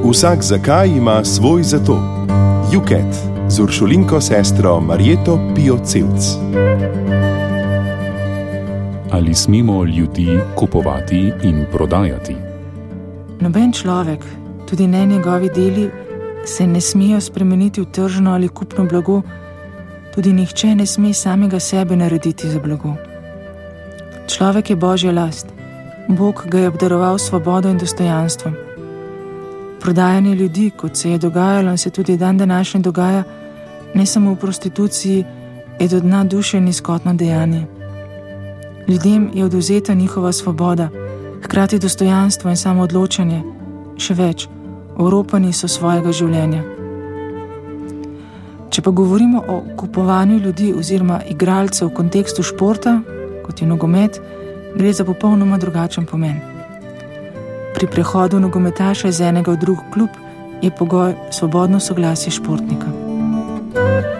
Vsak zakaj ima svoj zato. Juket z Uršulinko sestro Marjeto Pio-Cevc. Ali smemo ljudi kupovati in prodajati? Noben človek, tudi ne njegovi deli, se ne smejo spremeniti v tržno ali kupno blago, tudi nihče ne sme samega sebe narediti za blago. Človek je Božja last, Bog ga je obdaroval svobodo in dostojanstvom. Prodajanje ljudi, kot se je dogajalo in se tudi dan današnji dogaja, ne samo v prostituciji, je do dna duše nizkotno dejanje. Ljudem je odvzeta njihova svoboda, hkrati dostojanstvo in samoodločanje, še več, oropani so svojega življenja. Če pa govorimo o kupovanju ljudi oziroma igralcev v kontekstu športa, kot je nogomet, gre za popolnoma drugačen pomen. Pri prehodu nogometaša iz enega v drug klub je pogoj svobodno soglasje športnika.